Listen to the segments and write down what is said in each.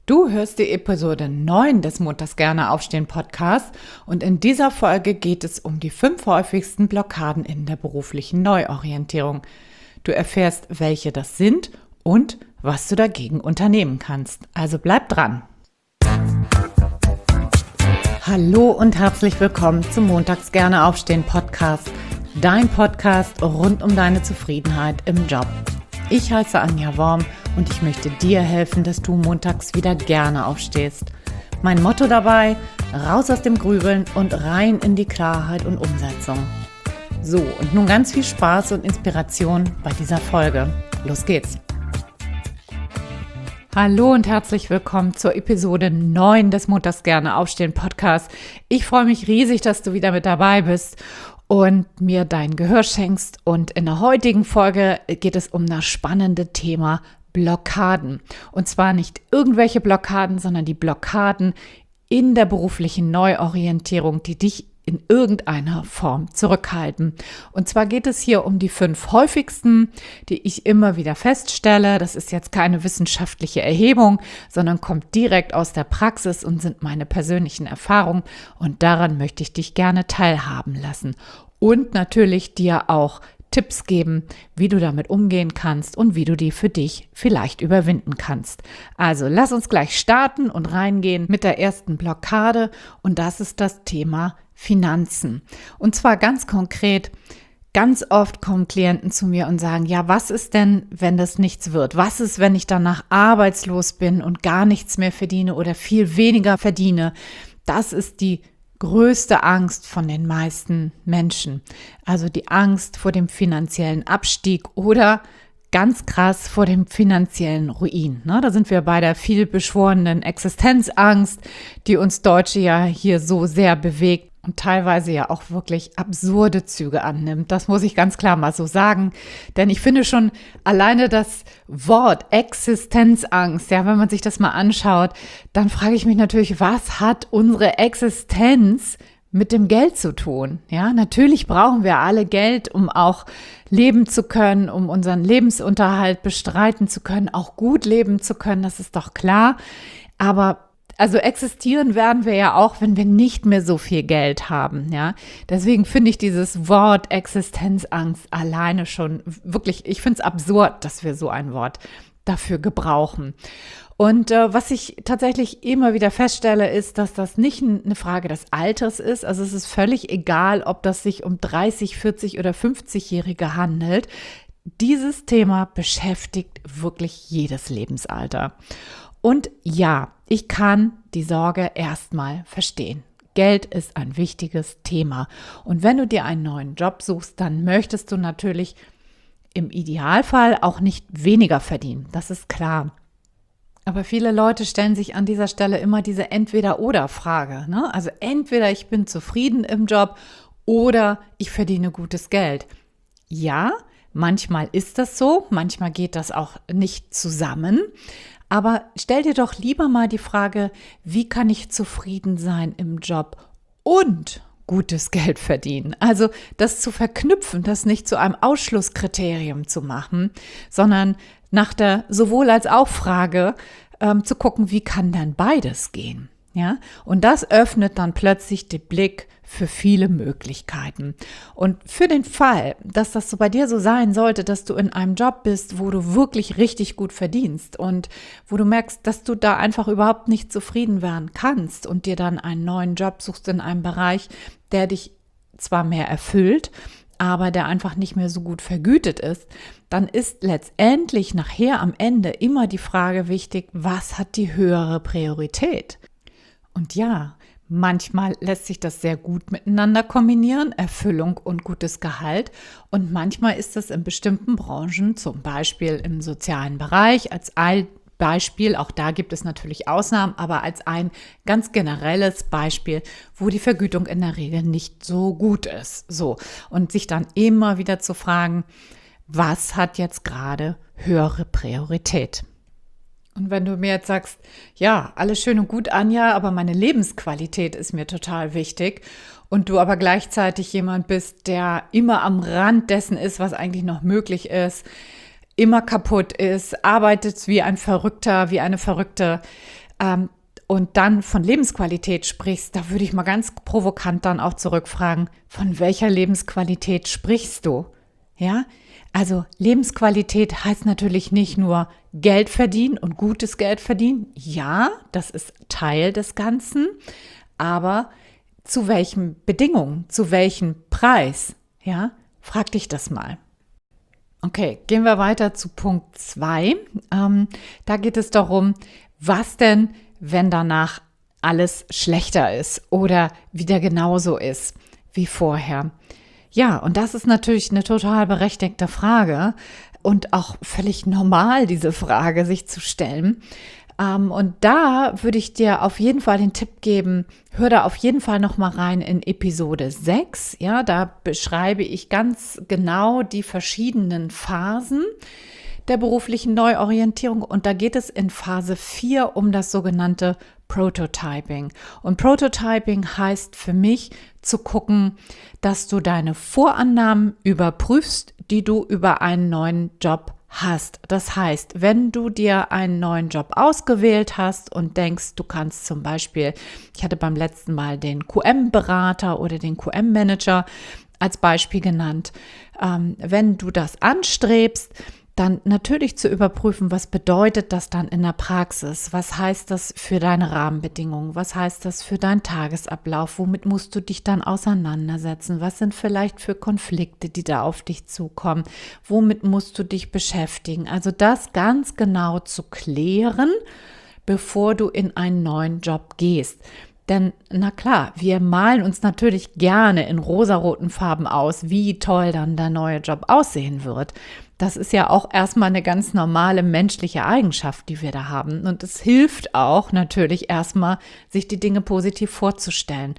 Du hörst die Episode 9 des Montags gerne aufstehen Podcasts und in dieser Folge geht es um die 5 häufigsten Blockaden in der beruflichen Neuorientierung. Du erfährst, welche das sind und was du dagegen unternehmen kannst. Also bleib dran! Hallo und herzlich willkommen zum Montags gerne aufstehen Podcast, dein Podcast rund um deine Zufriedenheit im Job. Ich heiße Anja Worm und ich möchte dir helfen, dass du montags wieder gerne aufstehst. Mein Motto dabei: raus aus dem Grübeln und rein in die Klarheit und Umsetzung. So, und nun ganz viel Spaß und Inspiration bei dieser Folge. Los geht's! Hallo und herzlich willkommen zur Episode 9 des Montags gerne aufstehen Podcasts. Ich freue mich riesig, dass du wieder mit dabei bist und mir dein Gehör schenkst. Und in der heutigen Folge geht es um das spannende Thema Blockaden. Und zwar nicht irgendwelche Blockaden, sondern die Blockaden in der beruflichen Neuorientierung, die dich in irgendeiner Form zurückhalten. Und zwar geht es hier um die 5 häufigsten, die ich immer wieder feststelle. Das ist jetzt keine wissenschaftliche Erhebung, sondern kommt direkt aus der Praxis und sind meine persönlichen Erfahrungen. Und daran möchte ich dich gerne teilhaben lassen. Und natürlich dir auch Tipps geben, wie du damit umgehen kannst und wie du die für dich vielleicht überwinden kannst. Also lass uns gleich starten und reingehen mit der ersten Blockade. Und das ist das Thema Finanzen. Und zwar ganz konkret, ganz oft kommen Klienten zu mir und sagen, ja, was ist denn, wenn das nichts wird? Was ist, wenn ich danach arbeitslos bin und gar nichts mehr verdiene oder viel weniger verdiene? Das ist die größte Angst von den meisten Menschen. Also die Angst vor dem finanziellen Abstieg oder ganz krass vor dem finanziellen Ruin. Da sind wir bei der vielbeschworenen Existenzangst, die uns Deutsche ja hier so sehr bewegt und teilweise ja auch wirklich absurde Züge annimmt. Das muss ich ganz klar mal so sagen. Denn ich finde schon alleine das Wort Existenzangst, ja, wenn man sich das mal anschaut, dann frage ich mich natürlich, was hat unsere Existenz mit dem Geld zu tun? Ja, natürlich brauchen wir alle Geld, um auch leben zu können, um unseren Lebensunterhalt bestreiten zu können, auch gut leben zu können, das ist doch klar. Aber also existieren werden wir ja auch, wenn wir nicht mehr so viel Geld haben, ja. Deswegen finde ich dieses Wort Existenzangst alleine schon wirklich, ich finde es absurd, dass wir so ein Wort dafür gebrauchen. Und was ich tatsächlich immer wieder feststelle, ist, dass das nicht eine Frage des Alters ist. Also es ist völlig egal, ob das sich um 30, 40 oder 50-Jährige handelt. Dieses Thema beschäftigt wirklich jedes Lebensalter. Und ja, ich kann die Sorge erstmal verstehen. Geld ist ein wichtiges Thema. Und wenn du dir einen neuen Job suchst, dann möchtest du natürlich im Idealfall auch nicht weniger verdienen. Das ist klar. Aber viele Leute stellen sich an dieser Stelle immer diese Entweder-oder-Frage. Also entweder ich bin zufrieden im Job oder ich verdiene gutes Geld. Ja, manchmal ist das so, manchmal geht das auch nicht zusammen. Aber stell dir doch lieber mal die Frage, wie kann ich zufrieden sein im Job und gutes Geld verdienen? Also das zu verknüpfen, das nicht zu einem Ausschlusskriterium zu machen, sondern nach der sowohl als auch Frage zu gucken, wie kann denn beides gehen? Ja? Und das öffnet dann plötzlich den Blick für viele Möglichkeiten. Und für den Fall, dass das so bei dir so sein sollte, dass du in einem Job bist, wo du wirklich richtig gut verdienst und wo du merkst, dass du da einfach überhaupt nicht zufrieden werden kannst und dir dann einen neuen Job suchst in einem Bereich, der dich zwar mehr erfüllt, aber der einfach nicht mehr so gut vergütet ist, dann ist letztendlich nachher am Ende immer die Frage wichtig, was hat die höhere Priorität? Und ja, manchmal lässt sich das sehr gut miteinander kombinieren, Erfüllung und gutes Gehalt. Und manchmal ist es in bestimmten Branchen, zum Beispiel im sozialen Bereich, als ein Beispiel, auch da gibt es natürlich Ausnahmen, aber als ein ganz generelles Beispiel, wo die Vergütung in der Regel nicht so gut ist. So. Und sich dann immer wieder zu fragen, was hat jetzt gerade höhere Priorität? Und wenn du mir jetzt sagst, ja, alles schön und gut, Anja, aber meine Lebensqualität ist mir total wichtig und du aber gleichzeitig jemand bist, der immer am Rand dessen ist, was eigentlich noch möglich ist, immer kaputt ist, arbeitet wie ein Verrückter, wie eine Verrückte, und dann von Lebensqualität sprichst, da würde ich mal ganz provokant dann auch zurückfragen, von welcher Lebensqualität sprichst du? Ja, also Lebensqualität heißt natürlich nicht nur Geld verdienen und gutes Geld verdienen. Ja, das ist Teil des Ganzen, aber zu welchen Bedingungen, zu welchem Preis? Ja, frag dich das mal. Okay, gehen wir weiter zu Punkt 2. Da geht es darum, was denn, wenn danach alles schlechter ist oder wieder genauso ist wie vorher. Ja, und das ist natürlich eine total berechtigte Frage und auch völlig normal, diese Frage sich zu stellen. Und da würde ich dir auf jeden Fall den Tipp geben, hör da auf jeden Fall noch mal rein in Episode 6. Ja, da beschreibe ich ganz genau die verschiedenen Phasen der beruflichen Neuorientierung. Und da geht es in Phase 4 um das sogenannte Prototyping. Und Prototyping heißt für mich zu gucken, dass du deine Vorannahmen überprüfst, die du über einen neuen Job hast. Das heißt, wenn du dir einen neuen Job ausgewählt hast und denkst, du kannst zum Beispiel, ich hatte beim letzten Mal den QM-Berater oder den QM-Manager als Beispiel genannt, wenn du das anstrebst, dann natürlich zu überprüfen, was bedeutet das dann in der Praxis? Was heißt das für deine Rahmenbedingungen? Was heißt das für deinen Tagesablauf? Womit musst du dich dann auseinandersetzen? Was sind vielleicht für Konflikte, die da auf dich zukommen? Womit musst du dich beschäftigen? Also das ganz genau zu klären, bevor du in einen neuen Job gehst. Denn, na klar, wir malen uns natürlich gerne in rosaroten Farben aus, wie toll dann der neue Job aussehen wird. Das ist ja auch erstmal eine ganz normale menschliche Eigenschaft, die wir da haben. Und es hilft auch natürlich erstmal, sich die Dinge positiv vorzustellen.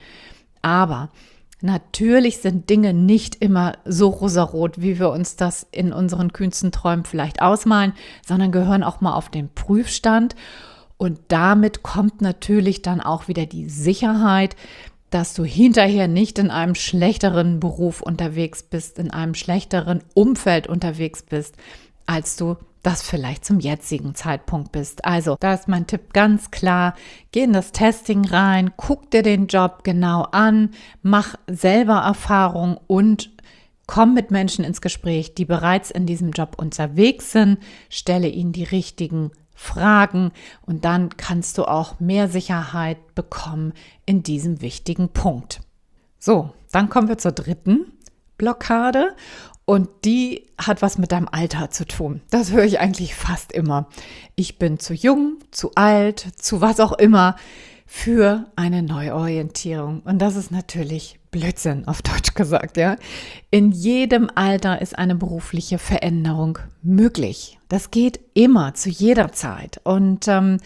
Aber natürlich sind Dinge nicht immer so rosarot, wie wir uns das in unseren kühnsten Träumen vielleicht ausmalen, sondern gehören auch mal auf den Prüfstand. Und damit kommt natürlich dann auch wieder die Sicherheit, dass du hinterher nicht in einem schlechteren Beruf unterwegs bist, in einem schlechteren Umfeld unterwegs bist, als du das vielleicht zum jetzigen Zeitpunkt bist. Also, da ist mein Tipp ganz klar, geh in das Testing rein, guck dir den Job genau an, mach selber Erfahrung und komm mit Menschen ins Gespräch, die bereits in diesem Job unterwegs sind, stelle ihnen die richtigen Fragen und dann kannst du auch mehr Sicherheit bekommen in diesem wichtigen Punkt. So, dann kommen wir zur dritten Blockade und die hat was mit deinem Alter zu tun. Das höre ich eigentlich fast immer. Ich bin zu jung, zu alt, zu was auch immer für eine Neuorientierung. Und das ist natürlich Blödsinn, auf Deutsch gesagt, ja. In jedem Alter ist eine berufliche Veränderung möglich. Das geht immer, zu jeder Zeit. Und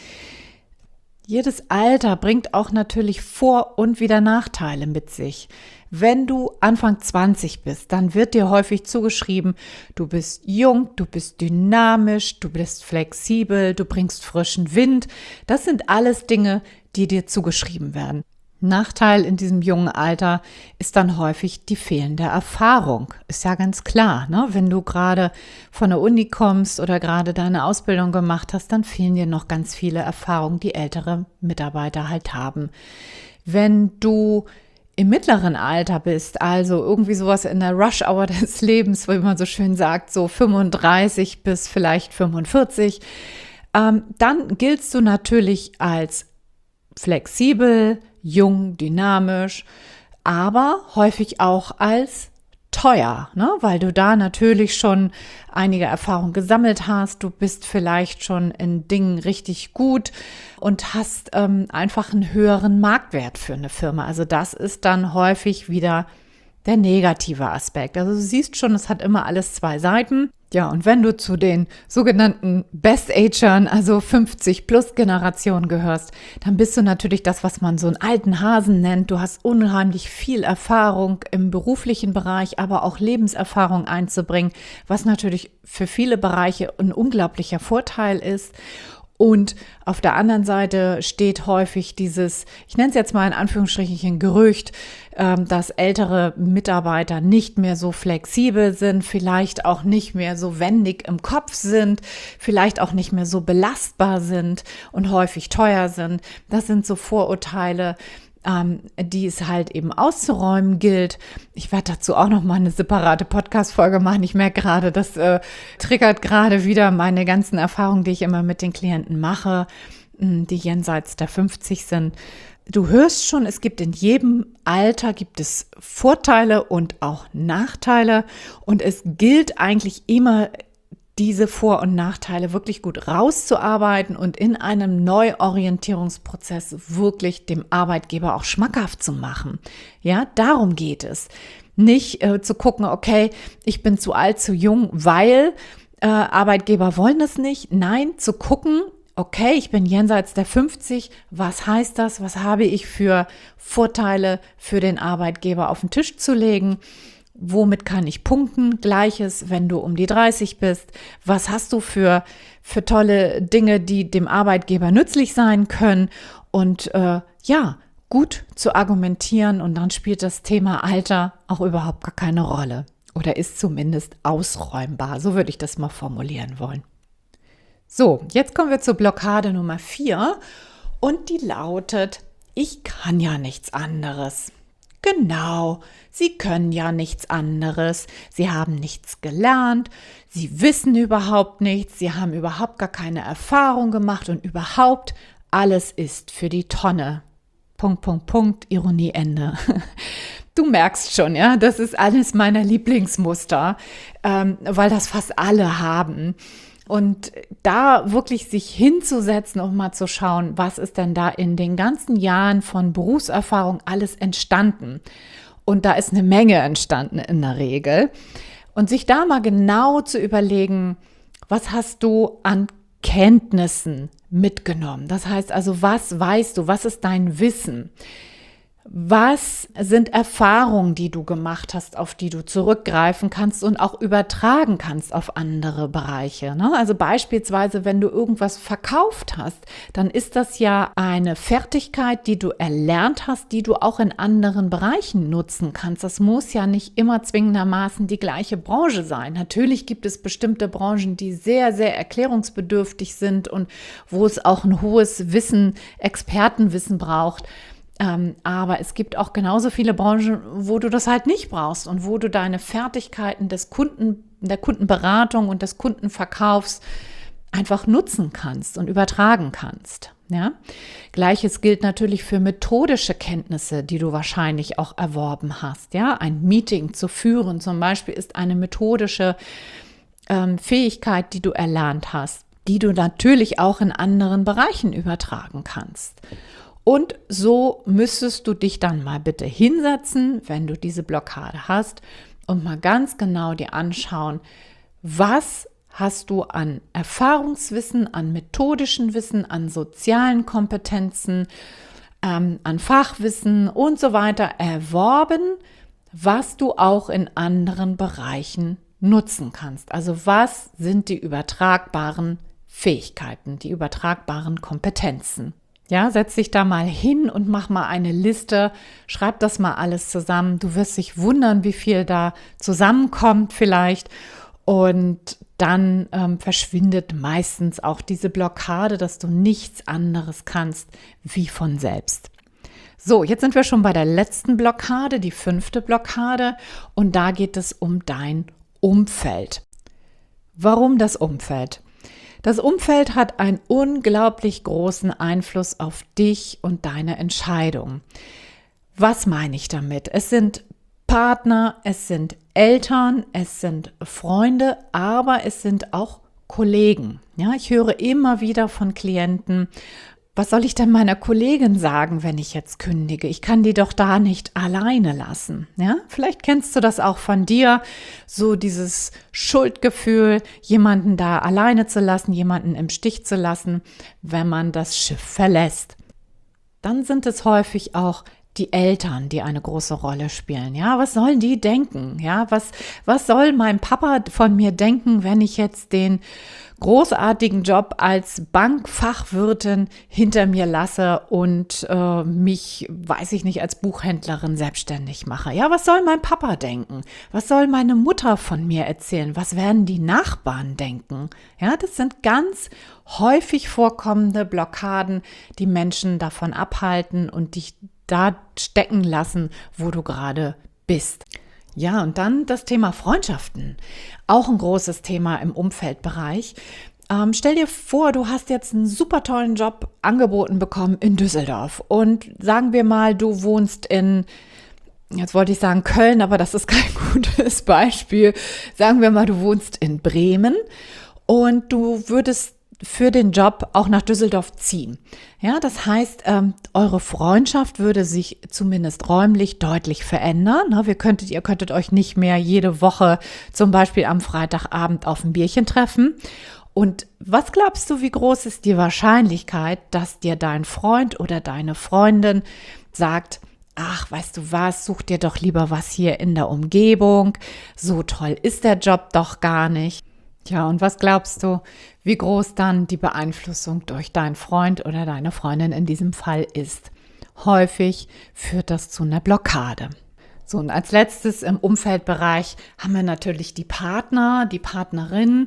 jedes Alter bringt auch natürlich Vor- und wieder Nachteile mit sich. Wenn du Anfang 20 bist, dann wird dir häufig zugeschrieben, du bist jung, du bist dynamisch, du bist flexibel, du bringst frischen Wind. Das sind alles Dinge, die dir zugeschrieben werden. Nachteil in diesem jungen Alter ist dann häufig die fehlende Erfahrung. Ist ja ganz klar, ne? Wenn du gerade von der Uni kommst oder gerade deine Ausbildung gemacht hast, dann fehlen dir noch ganz viele Erfahrungen, die ältere Mitarbeiter halt haben. Wenn du im mittleren Alter bist, also irgendwie sowas in der Rush-Hour des Lebens, wie man so schön sagt, so 35 bis vielleicht 45, dann giltst du natürlich als flexibel, jung, dynamisch, aber häufig auch als teuer, ne? Weil du da natürlich schon einige Erfahrungen gesammelt hast. Du bist vielleicht schon in Dingen richtig gut und hast einfach einen höheren Marktwert für eine Firma. Also das ist dann häufig wieder der negative Aspekt. Also du siehst schon, es hat immer alles zwei Seiten. Ja, und wenn du zu den sogenannten Best-Agern, also 50-plus-Generationen gehörst, dann bist du natürlich das, was man so einen alten Hasen nennt. Du hast unheimlich viel Erfahrung im beruflichen Bereich, aber auch Lebenserfahrung einzubringen, was natürlich für viele Bereiche ein unglaublicher Vorteil ist. Und auf der anderen Seite steht häufig dieses, ich nenne es jetzt mal in Anführungsstrichen Gerücht, dass ältere Mitarbeiter nicht mehr so flexibel sind, vielleicht auch nicht mehr so wendig im Kopf sind, vielleicht auch nicht mehr so belastbar sind und häufig teuer sind. Das sind so Vorurteile, die es halt eben auszuräumen gilt. Ich werde dazu auch noch mal eine separate Podcast-Folge machen. Ich merke gerade, das triggert gerade wieder meine ganzen Erfahrungen, die ich immer mit den Klienten mache, die jenseits der 50 sind. Du hörst schon, es gibt in jedem Alter gibt es Vorteile und auch Nachteile und es gilt eigentlich immer, diese Vor- und Nachteile wirklich gut rauszuarbeiten und in einem Neuorientierungsprozess wirklich dem Arbeitgeber auch schmackhaft zu machen. Ja, darum geht es. Nicht zu gucken, okay, ich bin zu alt, zu jung, weil Arbeitgeber wollen das nicht. Nein, zu gucken, okay, ich bin jenseits der 50, was heißt das? Was habe ich für Vorteile für den Arbeitgeber auf den Tisch zu legen? Womit kann ich punkten? Gleiches, wenn du um die 30 bist. Was hast du für tolle Dinge, die dem Arbeitgeber nützlich sein können? Und gut zu argumentieren. Und dann spielt das Thema Alter auch überhaupt gar keine Rolle. Oder ist zumindest ausräumbar. So würde ich das mal formulieren wollen. So, jetzt kommen wir zur Blockade Nummer 4. Und die lautet, ich kann ja nichts anderes. Genau, Sie können ja nichts anderes. Sie haben nichts gelernt, Sie wissen überhaupt nichts, Sie haben überhaupt gar keine Erfahrung gemacht und überhaupt alles ist für die Tonne. Ironie Ende. Du merkst schon, ja, das ist eines meiner Lieblingsmuster, weil das fast alle haben. Und da wirklich sich hinzusetzen und mal zu schauen, was ist denn da in den ganzen Jahren von Berufserfahrung alles entstanden? Und da ist eine Menge entstanden in der Regel. Und sich da mal genau zu überlegen, was hast du an Kenntnissen mitgenommen? Das heißt also, was weißt du? Was ist dein Wissen? Was sind Erfahrungen, die du gemacht hast, auf die du zurückgreifen kannst und auch übertragen kannst auf andere Bereiche? Ne? Also beispielsweise, wenn du irgendwas verkauft hast, dann ist das ja eine Fertigkeit, die du erlernt hast, die du auch in anderen Bereichen nutzen kannst. Das muss ja nicht immer zwingendermaßen die gleiche Branche sein. Natürlich gibt es bestimmte Branchen, die sehr, sehr erklärungsbedürftig sind und wo es auch ein hohes Wissen, Expertenwissen braucht. Aber es gibt auch genauso viele Branchen, wo du das halt nicht brauchst und wo du deine Fertigkeiten der Kundenberatung und des Kundenverkaufs einfach nutzen kannst und übertragen kannst. Ja? Gleiches gilt natürlich für methodische Kenntnisse, die du wahrscheinlich auch erworben hast. Ja? Ein Meeting zu führen zum Beispiel ist eine methodische Fähigkeit, die du erlernt hast, die du natürlich auch in anderen Bereichen übertragen kannst. Und so müsstest du dich dann mal bitte hinsetzen, wenn du diese Blockade hast und mal ganz genau dir anschauen, was hast du an Erfahrungswissen, an methodischen Wissen, an sozialen Kompetenzen, an Fachwissen und so weiter erworben, was du auch in anderen Bereichen nutzen kannst. Also was sind die übertragbaren Fähigkeiten, die übertragbaren Kompetenzen? Ja, setz dich da mal hin und mach mal eine Liste, schreib das mal alles zusammen. Du wirst dich wundern, wie viel da zusammenkommt vielleicht. Und dann verschwindet meistens auch diese Blockade, dass du nichts anderes kannst wie von selbst. So, jetzt sind wir schon bei der letzten Blockade, die 5. Blockade. Und da geht es um dein Umfeld. Warum das Umfeld? Das Umfeld hat einen unglaublich großen Einfluss auf dich und deine Entscheidung. Was meine ich damit? Es sind Partner, es sind Eltern, es sind Freunde, aber es sind auch Kollegen. Ja, ich höre immer wieder von Klienten, was soll ich denn meiner Kollegin sagen, wenn ich jetzt kündige? Ich kann die doch da nicht alleine lassen. Ja, vielleicht kennst du das auch von dir, so dieses Schuldgefühl, jemanden da alleine zu lassen, jemanden im Stich zu lassen, wenn man das Schiff verlässt. Dann sind es häufig auch die Eltern, die eine große Rolle spielen. Ja, was sollen die denken? Ja, was soll mein Papa von mir denken, wenn ich jetzt den großartigen Job als Bankfachwirtin hinter mir lasse und mich, weiß ich nicht, als Buchhändlerin selbstständig mache? Ja, was soll mein Papa denken? Was soll meine Mutter von mir erzählen? Was werden die Nachbarn denken? Ja, das sind ganz häufig vorkommende Blockaden, die Menschen davon abhalten und dich da stecken lassen, wo du gerade bist. Ja, und dann das Thema Freundschaften. Auch ein großes Thema im Umfeldbereich. Stell dir vor, du hast jetzt einen super tollen Job angeboten bekommen in Düsseldorf. Und sagen wir mal, du wohnst jetzt wollte ich sagen Köln, aber das ist kein gutes Beispiel. Sagen wir mal, du wohnst in Bremen und du würdest für den Job auch nach Düsseldorf ziehen. Ja, das heißt, eure Freundschaft würde sich zumindest räumlich deutlich verändern. Ihr könntet euch nicht mehr jede Woche zum Beispiel am Freitagabend auf ein Bierchen treffen. Und was glaubst du, wie groß ist die Wahrscheinlichkeit, dass dir dein Freund oder deine Freundin sagt, ach, weißt du was, such dir doch lieber was hier in der Umgebung. So toll ist der Job doch gar nicht. Ja, und was glaubst du, wie groß dann die Beeinflussung durch deinen Freund oder deine Freundin in diesem Fall ist? Häufig führt das zu einer Blockade. So, und als letztes im Umfeldbereich haben wir natürlich die Partner, die Partnerin.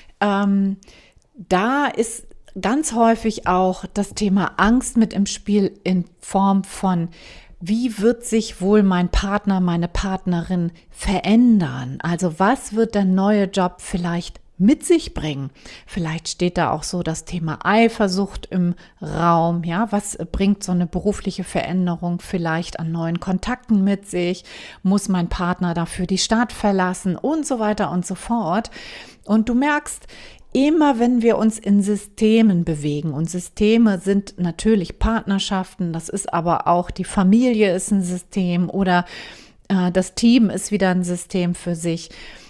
Da ist ganz häufig auch das Thema Angst mit im Spiel in Form von: Wie wird sich wohl mein Partner, meine Partnerin verändern? Also was wird der neue Job vielleicht mit sich bringen? Vielleicht steht da auch so das Thema Eifersucht im Raum. Ja, was bringt so eine berufliche Veränderung vielleicht an neuen Kontakten mit sich? Muss mein Partner dafür die Stadt verlassen und so weiter und so fort? Und du merkst, immer wenn wir uns in Systemen bewegen, und Systeme sind natürlich Partnerschaften, das ist aber auch die Familie ist ein System oder das Team ist wieder ein System für sich.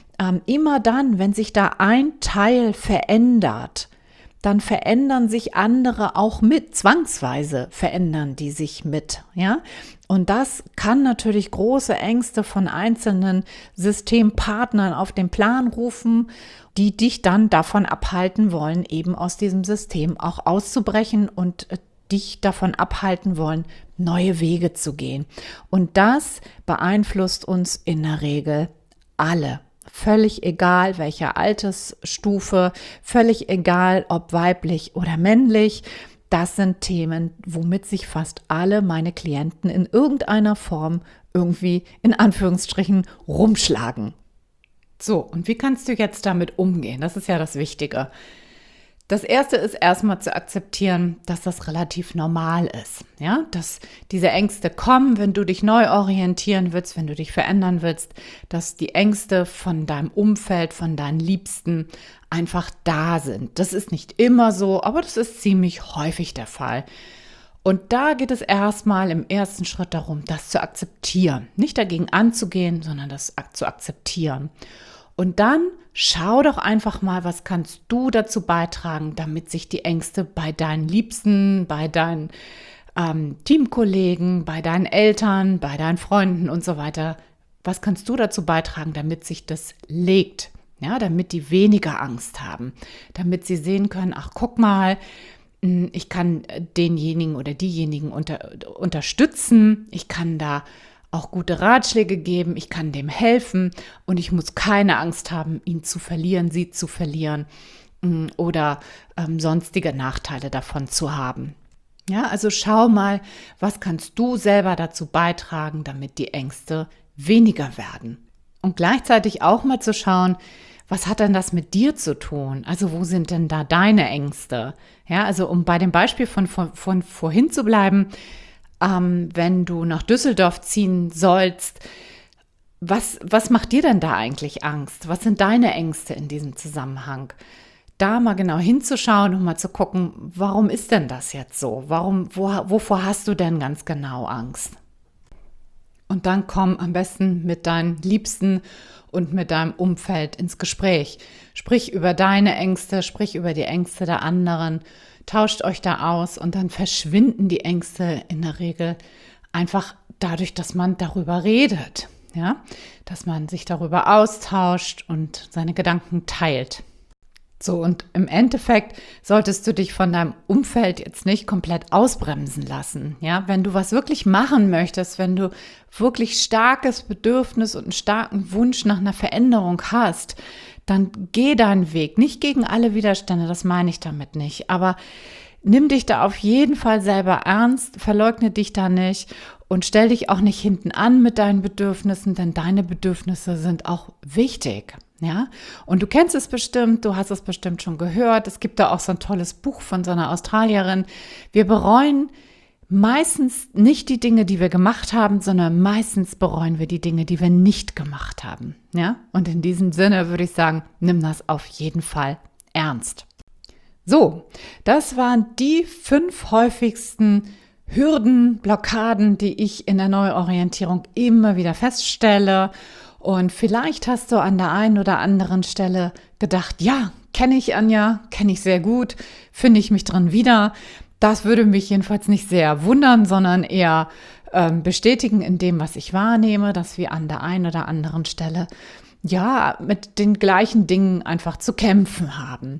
Immer dann, wenn sich da ein Teil verändert, dann verändern sich andere auch mit, zwangsweise verändern die sich mit, ja. Und das kann natürlich große Ängste von einzelnen Systempartnern auf den Plan rufen, die dich dann davon abhalten wollen, eben aus diesem System auch auszubrechen und dich davon abhalten wollen, neue Wege zu gehen. Und das beeinflusst uns in der Regel alle. Völlig egal, welcher Altersstufe, völlig egal, ob weiblich oder männlich. Das sind Themen, womit sich fast alle meine Klienten in irgendeiner Form irgendwie in Anführungsstrichen rumschlagen. So, und wie kannst du jetzt damit umgehen? Das ist ja das Wichtige. Das Erste ist erstmal zu akzeptieren, dass das relativ normal ist, ja, dass diese Ängste kommen, wenn du dich neu orientieren willst, wenn du dich verändern willst, dass die Ängste von deinem Umfeld, von deinen Liebsten einfach da sind. Das ist nicht immer so, aber das ist ziemlich häufig der Fall. Und da geht es erstmal im ersten Schritt darum, das zu akzeptieren, nicht dagegen anzugehen, sondern das zu akzeptieren. Und dann schau doch einfach mal, was kannst du dazu beitragen, damit sich die Ängste bei deinen Liebsten, bei deinen Teamkollegen, bei deinen Eltern, bei deinen Freunden und so weiter, was kannst du dazu beitragen, damit sich das legt, ja, damit die weniger Angst haben, damit sie sehen können, ach guck mal, ich kann denjenigen oder diejenigen unterstützen, ich kann da auch gute Ratschläge geben, ich kann dem helfen und ich muss keine Angst haben, ihn zu verlieren, sie zu verlieren oder sonstige Nachteile davon zu haben. Ja, also schau mal, was kannst du selber dazu beitragen, damit die Ängste weniger werden. Und gleichzeitig auch mal zu schauen, was hat denn das mit dir zu tun? Also wo sind denn da deine Ängste? Ja, also um bei dem Beispiel von vorhin zu bleiben, wenn du nach Düsseldorf ziehen sollst, was macht dir denn da eigentlich Angst? Was sind deine Ängste in diesem Zusammenhang? Da mal genau hinzuschauen und mal zu gucken, warum ist denn das jetzt so? Wovor hast du denn ganz genau Angst? Und dann komm am besten mit deinen Liebsten und mit deinem Umfeld ins Gespräch. Sprich über deine Ängste, sprich über die Ängste der anderen, tauscht euch da aus und dann verschwinden die Ängste in der Regel einfach dadurch, dass man darüber redet, ja, dass man sich darüber austauscht und seine Gedanken teilt. So, und im Endeffekt solltest du dich von deinem Umfeld jetzt nicht komplett ausbremsen lassen. Ja, wenn du was wirklich machen möchtest, wenn du wirklich starkes Bedürfnis und einen starken Wunsch nach einer Veränderung hast, dann geh deinen Weg. Nicht gegen alle Widerstände, das meine ich damit nicht. Aber nimm dich da auf jeden Fall selber ernst, verleugne dich da nicht und stell dich auch nicht hinten an mit deinen Bedürfnissen, denn deine Bedürfnisse sind auch wichtig. Ja, und du kennst es bestimmt, du hast es bestimmt schon gehört. Es gibt da auch so ein tolles Buch von so einer Australierin. Wir bereuen meistens nicht die Dinge, die wir gemacht haben, sondern meistens bereuen wir die Dinge, die wir nicht gemacht haben. Ja, und in diesem Sinne würde ich sagen, nimm das auf jeden Fall ernst. So, das waren die 5 häufigsten Hürden, Blockaden, die ich in der Neuorientierung immer wieder feststelle. Und vielleicht hast du an der einen oder anderen Stelle gedacht, ja, kenne ich Anja, kenne ich sehr gut, finde ich mich drin wieder. Das würde mich jedenfalls nicht sehr wundern, sondern eher bestätigen in dem, was ich wahrnehme, dass wir an der einen oder anderen Stelle ja mit den gleichen Dingen einfach zu kämpfen haben.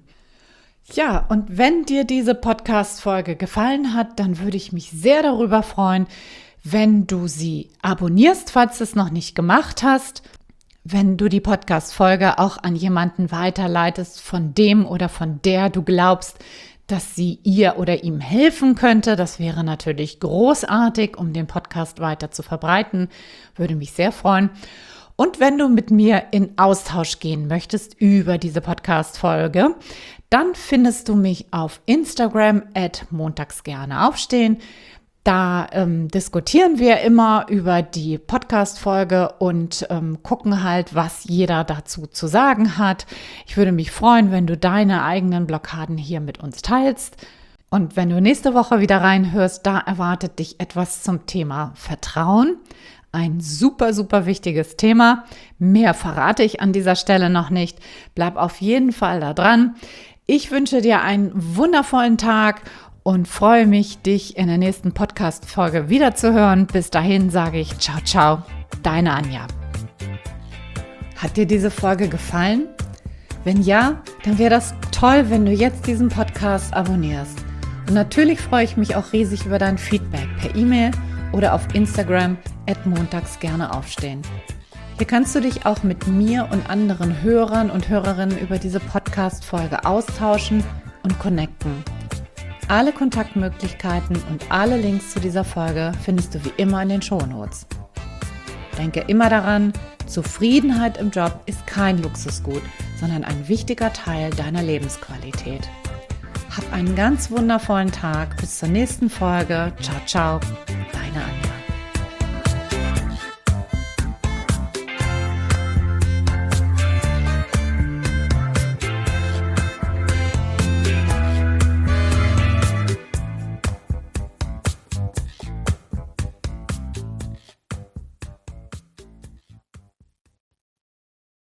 Ja, und wenn dir diese Podcast-Folge gefallen hat, dann würde ich mich sehr darüber freuen, wenn du sie abonnierst, falls du es noch nicht gemacht hast, wenn du die Podcast-Folge auch an jemanden weiterleitest, von dem oder von der du glaubst, dass sie ihr oder ihm helfen könnte. Das wäre natürlich großartig, um den Podcast weiter zu verbreiten. Würde mich sehr freuen. Und wenn du mit mir in Austausch gehen möchtest über diese Podcast-Folge, dann findest du mich auf Instagram @montagsgerneaufstehen. Da diskutieren wir immer über die Podcast-Folge und gucken halt, was jeder dazu zu sagen hat. Ich würde mich freuen, wenn du deine eigenen Blockaden hier mit uns teilst. Und wenn du nächste Woche wieder reinhörst, da erwartet dich etwas zum Thema Vertrauen. Ein super, super wichtiges Thema. Mehr verrate ich an dieser Stelle noch nicht. Bleib auf jeden Fall da dran. Ich wünsche dir einen wundervollen Tag und freue mich, dich in der nächsten Podcast-Folge wiederzuhören. Bis dahin sage ich ciao, ciao, deine Anja. Hat dir diese Folge gefallen? Wenn ja, dann wäre das toll, wenn du jetzt diesen Podcast abonnierst. Und natürlich freue ich mich auch riesig über dein Feedback per E-Mail oder auf Instagram @montagsgerneaufstehen. Hier kannst du dich auch mit mir und anderen Hörern und Hörerinnen über diese Podcast-Folge austauschen und connecten. Alle Kontaktmöglichkeiten und alle Links zu dieser Folge findest du wie immer in den Shownotes. Denke immer daran, Zufriedenheit im Job ist kein Luxusgut, sondern ein wichtiger Teil deiner Lebensqualität. Hab einen ganz wundervollen Tag. Bis zur nächsten Folge. Ciao, ciao.